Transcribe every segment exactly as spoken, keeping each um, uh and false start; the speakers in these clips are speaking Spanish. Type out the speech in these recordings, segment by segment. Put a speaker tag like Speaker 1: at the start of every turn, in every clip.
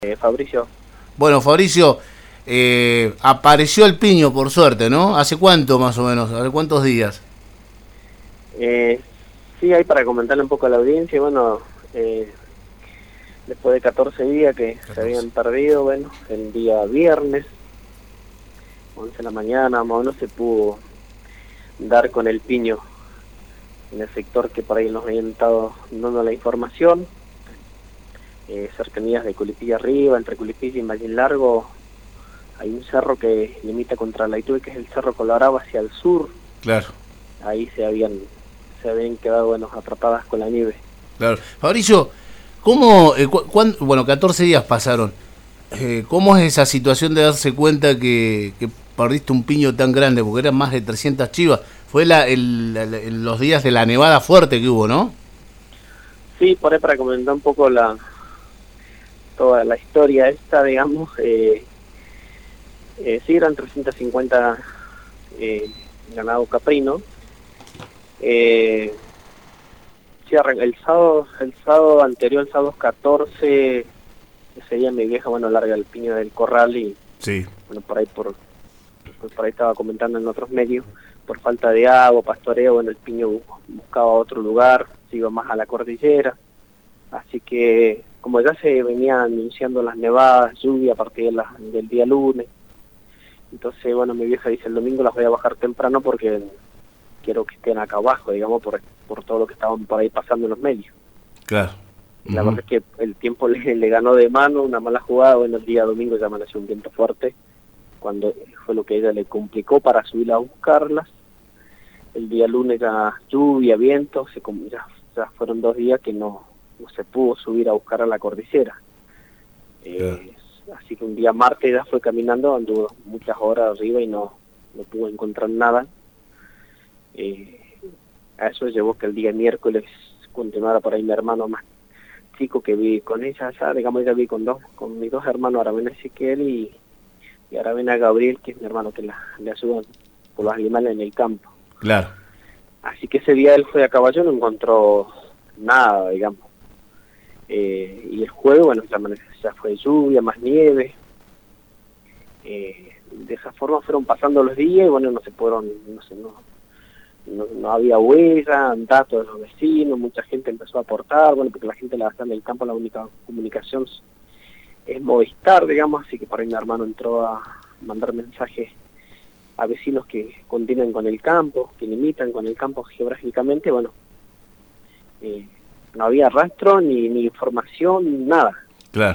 Speaker 1: Eh, Fabricio,
Speaker 2: Bueno, Fabricio, eh, apareció el piño por suerte, ¿no? ¿Hace cuánto más o menos? ¿Hace cuántos días?
Speaker 1: eh, sí, hay para comentarle un poco a la audiencia. Bueno, eh, después de catorce días que se
Speaker 2: catorce.
Speaker 1: habían perdido, bueno, el día viernes, once de la mañana, más o menos se pudo dar con el piño en el sector que por ahí nos habían estado dando la información, eh, cercanías de Culipilla arriba, entre Culipilla y Mallín Largo. Hay un cerro que limita contra la Itué, que es el Cerro Colorado hacia el sur.
Speaker 2: Claro,
Speaker 1: Ahí se habían se habían quedado, bueno, atrapadas con la nieve.
Speaker 2: claro. Fabricio, ¿cómo, eh, cu cuán- bueno, catorce días pasaron. Eh, ¿Cómo es esa situación de darse cuenta que, que perdiste un piño tan grande? Porque eran más de trescientas chivas. Fue la, el, la- en los días de la nevada fuerte que hubo, ¿no?
Speaker 1: Sí, por ahí para comentar un poco la toda la historia esta, digamos, eh, eh, sí eran trescientos cincuenta eh, ganado caprino. Eh, sí, arran- el sábado, el sábado anterior, el sábado catorce, ese día mi vieja, bueno, larga el piño del corral y,
Speaker 2: Sí.
Speaker 1: bueno, por ahí por, por, por ahí estaba comentando en otros medios, por falta de agua, pastoreo, bueno, el piño bu- buscaba otro lugar, se iba más a la cordillera. Así que, como ya se venían iniciando las nevadas, lluvia a partir de la- del día lunes, entonces, bueno, mi vieja dice, el domingo las voy a bajar temprano porque quiero que estén acá abajo, digamos, por, por todo lo que estaban por ahí pasando en los medios.
Speaker 2: Claro.
Speaker 1: Y la
Speaker 2: Ujú.
Speaker 1: verdad es que el tiempo le, le ganó de mano, una mala jugada. Bueno, el día domingo ya amaneció un viento fuerte, cuando fue lo que a ella le complicó para subir a buscarlas. El día lunes ya lluvia, viento, se, com- ya, ya fueron dos días que no, no se pudo subir a buscar a la cordillera.
Speaker 2: Claro.
Speaker 1: Eh, así que un día martes ya fue caminando, anduvo muchas horas arriba y no, no pudo encontrar nada. Eh, a eso llevó que el día miércoles continuara por ahí mi hermano más chico que vi con ella, ya, digamos, ya vi con dos, con mis dos hermanos, Aravena Ezequiel y, y Aravena Gabriel, que es mi hermano que la, le ayuda por los animales en el campo.
Speaker 2: Claro.
Speaker 1: Así que ese día él fue a caballo, no encontró nada, digamos. Eh, y el jueves, bueno, ya, ya fue lluvia, más nieve. Eh, de esa forma fueron pasando los días y bueno, no se fueron, no sé, no, no, no había huella, datos de los vecinos, mucha gente empezó a aportar, bueno, porque la gente la está en el campo, la única comunicación es Movistar, digamos, así que por ahí mi hermano entró a mandar mensajes a vecinos que continúen con el campo, que limitan con el campo geográficamente. Bueno, eh, no había rastro, ni, ni información, nada.
Speaker 2: Claro.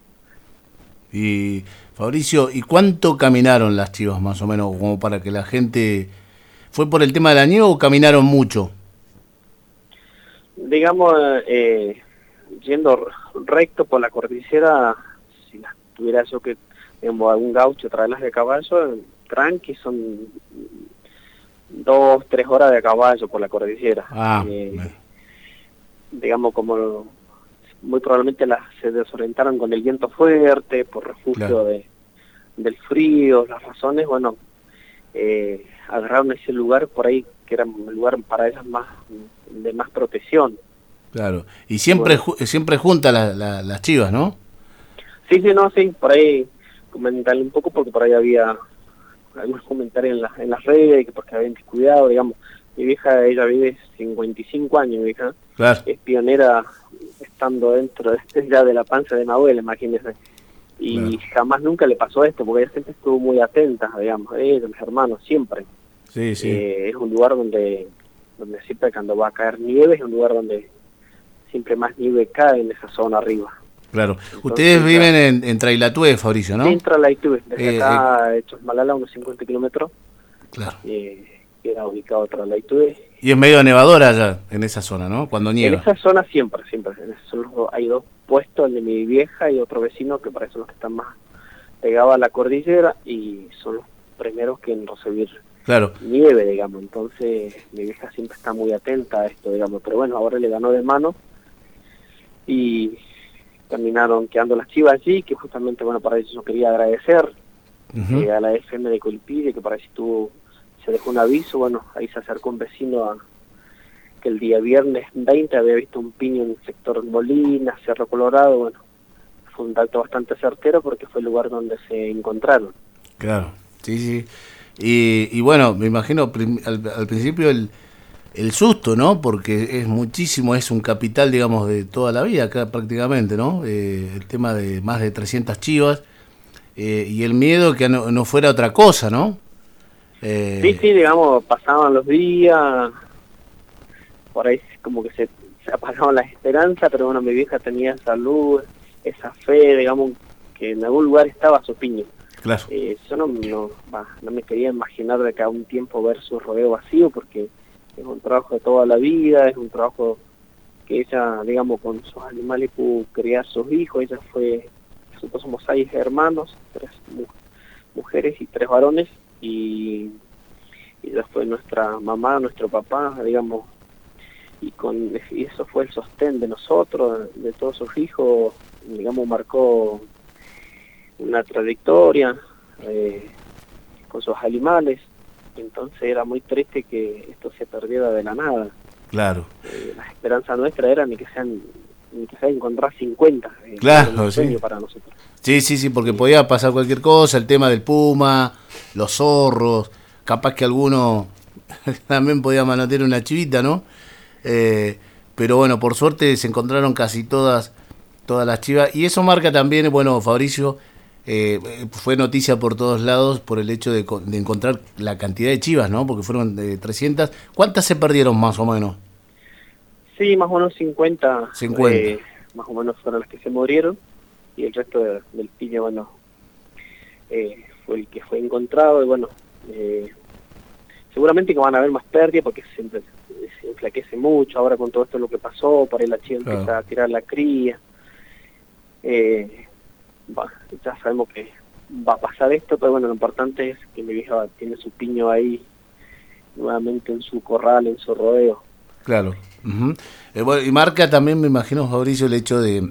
Speaker 2: Y Fabricio, ¿y cuánto caminaron las chivas más o menos como para que la gente... ¿Fue por el tema de la nieve o caminaron mucho?
Speaker 1: Digamos, eh, yendo recto por la cordillera, si las tuviera yo que, digamos, algún gaucho traerlas de caballo, tranqui, son dos, tres horas de caballo por la cordillera.
Speaker 2: Ah,
Speaker 1: Eh,
Speaker 2: bueno.
Speaker 1: digamos, como muy probablemente las se desorientaron con el viento fuerte, por
Speaker 2: Claro.
Speaker 1: refugio de, del frío, las razones, bueno, eh, agarraron ese lugar por ahí que era un lugar para ellas más de más protección.
Speaker 2: Claro. Y
Speaker 1: Y
Speaker 2: siempre
Speaker 1: bueno,
Speaker 2: ju- siempre juntas la- la- las chivas, ¿no?
Speaker 1: sí, sí, no, sí, por ahí comentarle un poco porque por ahí había algunos comentarios en, la, en las redes que porque habían descuidado, digamos. Mi vieja, ella vive cincuenta y cinco años, mi vieja,
Speaker 2: Claro.
Speaker 1: es pionera estando dentro de, ya de la panza de mi abuela, imagínese. Y
Speaker 2: Claro.
Speaker 1: jamás nunca le pasó esto, porque ella siempre estuvo muy atenta, digamos, ella, mis hermanos, siempre.
Speaker 2: Sí, sí.
Speaker 1: Eh, es un lugar donde, donde siempre cuando va a caer nieve, es un lugar donde siempre más nieve cae en esa zona arriba.
Speaker 2: Claro. Ustedes
Speaker 1: Entonces ya
Speaker 2: viven en, en Trailatúe, Fabricio, ¿no?
Speaker 1: entra la I T U, desde
Speaker 2: Eh, eh,
Speaker 1: acá de Chosmalala, unos cincuenta kilómetros,
Speaker 2: claro.
Speaker 1: eh, queda ubicado tras la I T U.
Speaker 2: Y es medio nevadora allá, en esa zona, ¿no? Cuando
Speaker 1: En
Speaker 2: nieva.
Speaker 1: esa zona siempre, siempre, en esa zona hay dos puestos, el de mi vieja y otro vecino, que para eso los que están más pegados a la cordillera y son los primeros que en recibir
Speaker 2: Claro.
Speaker 1: nieve, digamos. Entonces mi vieja siempre está muy atenta a esto, digamos, pero bueno, ahora le ganó de mano y terminaron quedando las chivas allí, que justamente, bueno, para eso yo quería agradecer
Speaker 2: Ujú.
Speaker 1: eh, a la F M de Colipille, que para eso tuvo, se dejó un aviso. Bueno, ahí se acercó un vecino a que el día viernes veinte había visto un piño en el sector Molina, Cerro Colorado. Bueno, fue un dato bastante certero porque fue el lugar donde se encontraron.
Speaker 2: Claro, sí, sí. Y, y bueno, me imagino prim, al, al principio el, el susto, ¿no? Porque es muchísimo, es un capital, digamos, de toda la vida acá prácticamente, ¿no? Eh, el tema de más de trescientas chivas eh, y el miedo que no, no fuera otra cosa, ¿no? Eh...
Speaker 1: Sí, sí, digamos, pasaban los días, por ahí como que se, se apagaban las esperanzas, pero bueno, mi vieja tenía salud, esa fe, digamos, que en algún lugar estaba su piño.
Speaker 2: Claro.
Speaker 1: Eh, yo no, no, bah, no me quería imaginar de cada un tiempo ver su rodeo vacío, porque es un trabajo de toda la vida, es un trabajo que ella, digamos, con sus animales pudo criar sus hijos. Ella fue, nosotros somos seis hermanos, tres mu mujeres y tres varones, y, y ella fue nuestra mamá, nuestro papá, digamos, y con y eso fue el sostén de nosotros, de todos sus hijos, digamos, marcó una trayectoria eh, con sus animales. Entonces era muy triste que esto se perdiera de la nada.
Speaker 2: Claro.
Speaker 1: Eh, la esperanza nuestra era ni que sean ni que sea encontrar cincuenta. Eh,
Speaker 2: claro,
Speaker 1: un
Speaker 2: sí.
Speaker 1: Para nosotros.
Speaker 2: Sí, sí, sí, porque podía pasar cualquier cosa, el tema del puma, los zorros, capaz que alguno también podía manotear una chivita, ¿no? Eh, pero bueno, por suerte se encontraron casi todas todas las chivas, y eso marca también, bueno, Fabricio, eh, fue noticia por todos lados por el hecho de, de encontrar la cantidad de chivas, ¿no? Porque fueron de trescientas. ¿Cuántas se perdieron más o menos?
Speaker 1: Sí, más o menos cincuenta,
Speaker 2: cincuenta.
Speaker 1: Eh, más o menos fueron las que se murieron, y el resto de, del piño, bueno, eh, fue el que fue encontrado, y bueno, eh, seguramente que van a haber más pérdidas porque siempre se enflaquece mucho ahora con todo esto lo que pasó, por ahí la chiva claro. empieza a tirar la cría. Eh, bah, ya sabemos que va a pasar esto, pero bueno, lo importante es que mi vieja tiene su piño ahí nuevamente en su corral, en su rodeo.
Speaker 2: Claro. Uh-huh. eh, bueno, y marca también, me imagino, Fabricio, el hecho de,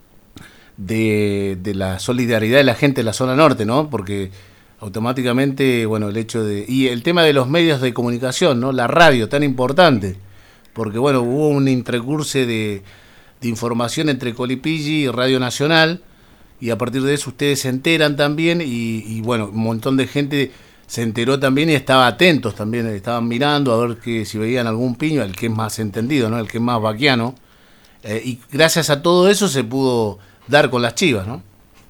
Speaker 2: de de la solidaridad de la gente de la zona norte, ¿no? Porque automáticamente, bueno, el hecho de... Y el tema de los medios de comunicación, ¿no? La radio, tan importante, porque bueno, hubo un intercurso de, de información entre Colipilli y Radio Nacional, y a partir de eso ustedes se enteran también, y, y bueno, un montón de gente se enteró también y estaba atentos también, estaban mirando a ver que si veían algún piño, el que es más entendido, ¿no? El que es más vaquiano, eh, y gracias a todo eso se pudo dar con las chivas, ¿no?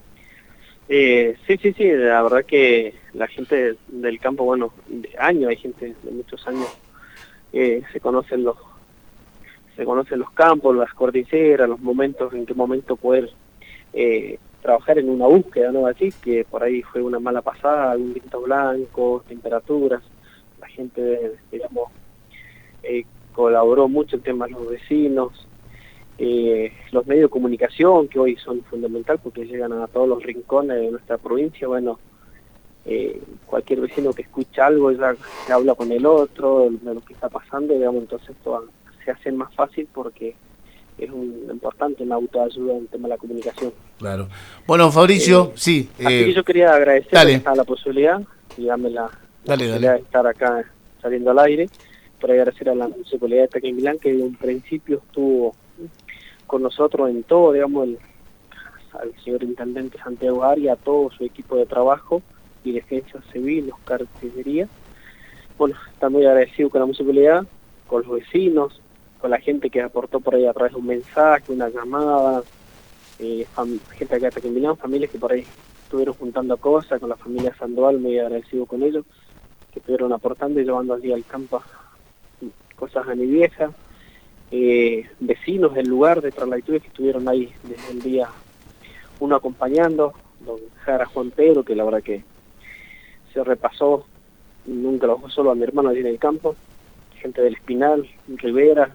Speaker 1: Eh, sí, sí, sí, la verdad que la gente del campo, bueno, de años, hay gente de muchos años, eh, se conocen los se conocen los campos, las cordilleras, los momentos, en qué momento poder eh, trabajar en una búsqueda, ¿no? Así que por ahí fue una mala pasada, algún viento blanco, temperaturas, la gente, digamos, eh, colaboró mucho el tema de los vecinos, eh, los medios de comunicación que hoy son fundamental porque llegan a todos los rincones de nuestra provincia. Bueno, eh, cualquier vecino que escucha algo ya se habla con el otro de lo que está pasando, digamos, entonces esto se hace más fácil porque es un importante una autoayuda en el tema de la comunicación.
Speaker 2: Claro. Bueno, Fabricio, eh, sí.
Speaker 1: Así
Speaker 2: eh,
Speaker 1: que yo quería agradecer
Speaker 2: dale.
Speaker 1: a la posibilidad y darme la, la
Speaker 2: dale,
Speaker 1: posibilidad
Speaker 2: dale.
Speaker 1: de estar acá saliendo al aire, por agradecer a la Municipalidad de Tequimilán que de un principio estuvo con nosotros en todo, digamos, el, al señor Intendente Santiago Arias, a todo su equipo de trabajo y Defensa Civil, Oscar Artillería. Bueno, está muy agradecido con la Municipalidad, con los vecinos, con la gente que aportó por ahí a través de un mensaje, una llamada, eh, gente acá de Tequimilán, familias que por ahí estuvieron juntando cosas, con la familia Sandoval, muy agradecido con ellos, que estuvieron aportando y llevando allí al campo cosas a mi vieja, eh, vecinos del lugar de Traslaytuve que estuvieron ahí desde el día uno acompañando, don Jara Juan Pedro, que la verdad que se repasó, nunca lo dejó solo a mi hermano allí en el campo, gente del Espinal, Rivera,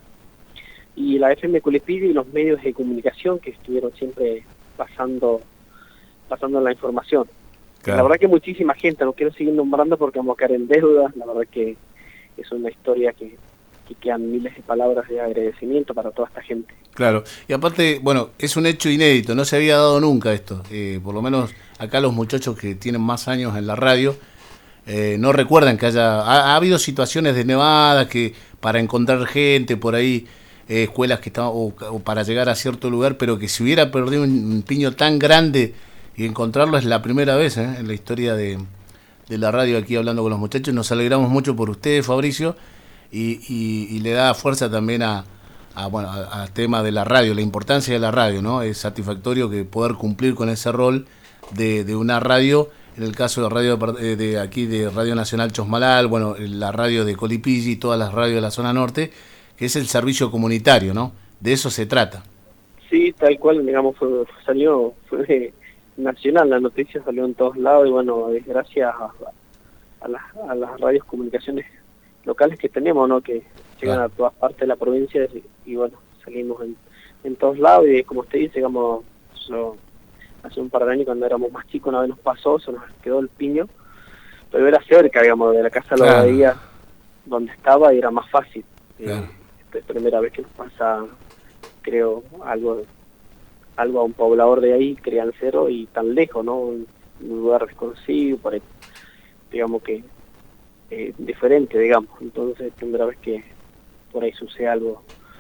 Speaker 1: y la F M Colipilli y los medios de comunicación que estuvieron siempre pasando pasando la información. Claro. La verdad que muchísima gente, no quiero seguir nombrando porque vamos a caer en deuda, la verdad que es una historia que, que quedan miles de palabras de agradecimiento para toda esta gente. Claro,
Speaker 2: y aparte, bueno, es un hecho inédito, no se había dado nunca esto, eh, por lo menos acá los muchachos que tienen más años en la radio, eh, no recuerdan que haya, ha, ha habido situaciones de nevadas que para encontrar gente por ahí, eh, escuelas que estaban, o, o para llegar a cierto lugar, pero que se hubiera perdido un, un piño tan grande y encontrarlo es la primera vez eh, en la historia de, de la radio aquí hablando con los muchachos. Nos alegramos mucho por ustedes, Fabricio, y, y, y le da fuerza también a, a bueno al tema de la radio, la importancia de la radio, ¿no? Es satisfactorio que poder cumplir con ese rol de, de una radio, en el caso de radio de, de aquí de Radio Nacional Chosmalal, bueno, la radio de Colipilli, todas las radios de la zona norte, que es el servicio comunitario, ¿no? De eso se trata.
Speaker 1: Sí, tal cual, digamos, fue, salió, fue nacional, la noticia salió en todos lados y bueno, es gracias a, a, las, a las radios comunicaciones locales que tenemos, ¿no? Que llegan ah. a todas partes de la provincia y, y bueno, salimos en, en todos lados y como usted dice, digamos, yo, hace un par de años cuando éramos más chicos una vez nos pasó, se nos quedó el piño, pero era cerca, digamos, de la casa claro. lo veía donde estaba y era más fácil. Claro. Eh, esta es la primera vez que nos pasa, creo, algo algo a un poblador de ahí, criancero, y tan lejos, ¿no? Un, un lugar desconocido, por ahí, digamos que eh, diferente, digamos. Entonces, primera vez que por ahí sucede algo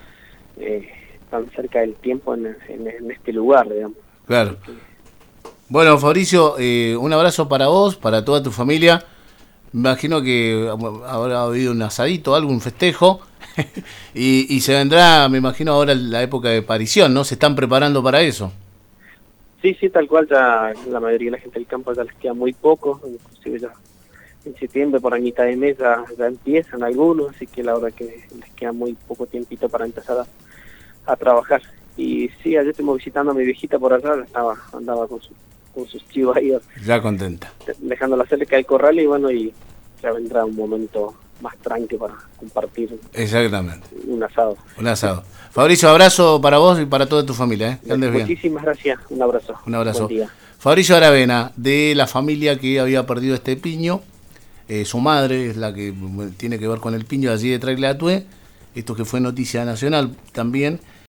Speaker 1: eh, tan cerca del tiempo en, en, en este lugar, digamos.
Speaker 2: Claro. Bueno, Fabricio, eh, un abrazo para vos, para toda tu familia. Me imagino que habrá habido un asadito, algo, un festejo. y, y se vendrá, me imagino, ahora la época de parición, ¿no? ¿Se están preparando para eso?
Speaker 1: Sí, sí, tal cual. Ya la mayoría de la gente del campo ya les queda muy poco. Inclusive ya en septiembre, por a mitad de mes, ya, ya empiezan algunos. Así que la verdad que les queda muy poco tiempito para empezar a, a trabajar. Y sí, ayer estuvimos visitando a mi viejita por allá. Estaba, andaba con, su, con sus chivos ahí.
Speaker 2: Ya contenta.
Speaker 1: Dejándola cerca del corral y bueno, y ya vendrá un momento más tranqui para compartir.
Speaker 2: Exactamente.
Speaker 1: Un asado.
Speaker 2: Un asado. Fabricio, abrazo para vos y para toda tu familia, ¿eh? Que andes bien.
Speaker 1: Muchísimas gracias. Un abrazo.
Speaker 2: Un abrazo.
Speaker 1: Buen día.
Speaker 2: Fabricio Aravena, de la familia que había perdido este piño. Eh, su madre es la que tiene que ver con el piño allí de Traglatue. Esto que fue noticia nacional también.